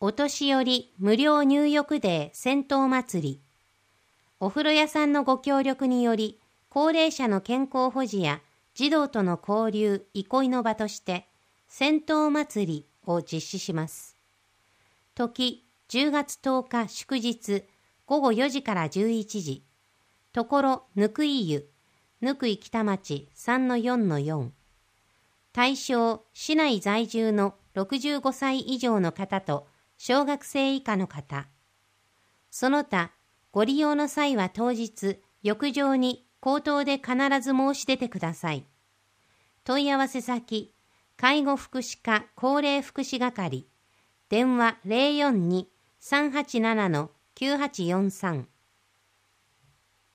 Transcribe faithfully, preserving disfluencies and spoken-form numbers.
お年寄り無料入浴デー銭湯祭り。お風呂屋さんのご協力により、高齢者の健康保持や児童との交流、憩いの場として、銭湯祭りを実施します。時、じゅうがつとおか祝日、ごごよじからじゅういちじ。ところ、ぬくい湯、ぬくい北町 さんのよんのよん。対象、市内在住のろくじゅうごさい以上の方と、小学生以下の方。その他、ご利用の際は当日、浴場に口頭で必ず申し出てください。問い合わせ先、介護福祉課高齢福祉係、電話 ゼロよんに さんはちなな きゅうはちよんさん。